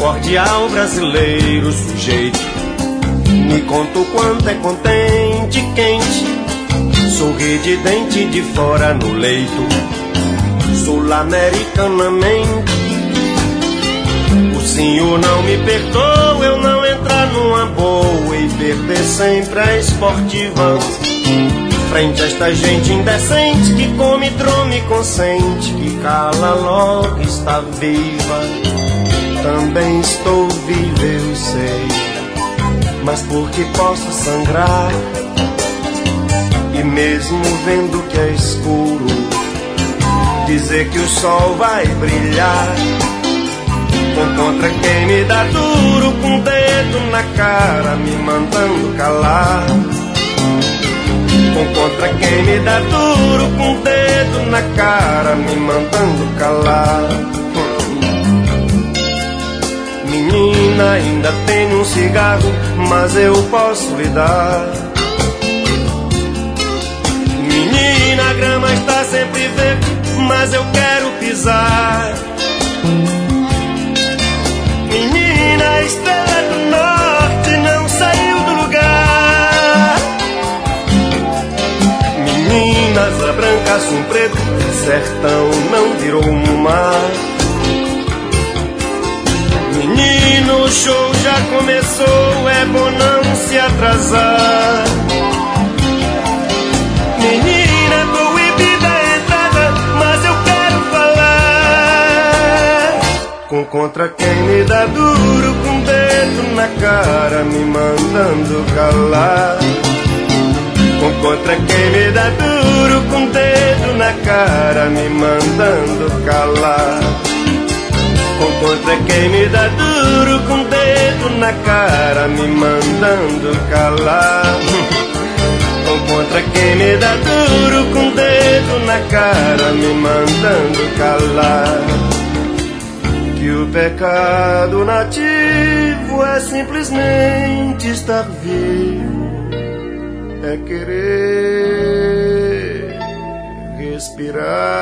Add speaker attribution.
Speaker 1: cordial brasileiro sujeito. Me conta o quanto é contente, quente, sorridente de fora no leito. Sul-americanamente, o senhor não me perdoa eu não entrar numa boa e perder sempre a esportiva. Frente a esta gente indecente que come, drome, consente, que cala logo, está viva. Também estou vivo, eu sei, mas porque posso sangrar. E mesmo vendo que é escuro, dizer que o sol vai brilhar. Contra quem me dá duro, com o dedo na cara, me mandando calar. Contra quem me dá duro, com o dedo na cara, me mandando calar. Menina, ainda tenho um cigarro, mas eu posso lhe dar. Menina, a grama está sempre verde, mas eu quero pisar. Menina, a estrela do norte não saiu do lugar. Menina, asa branca, azul preto, sertão não virou um mar. Menino, o show já começou, é bom não se atrasar. Menina, é proibida a entrada, mas eu quero falar. Contra quem me dá duro, com o dedo na cara, me mandando calar. Contra quem me dá duro, com o dedo na cara, me mandando calar. Contra quem me dá duro, com o dedo na cara, me mandando calar. Contra quem me dá duro, com o dedo na cara, me mandando calar. Que o pecado nativo é simplesmente estar vivo, é querer respirar.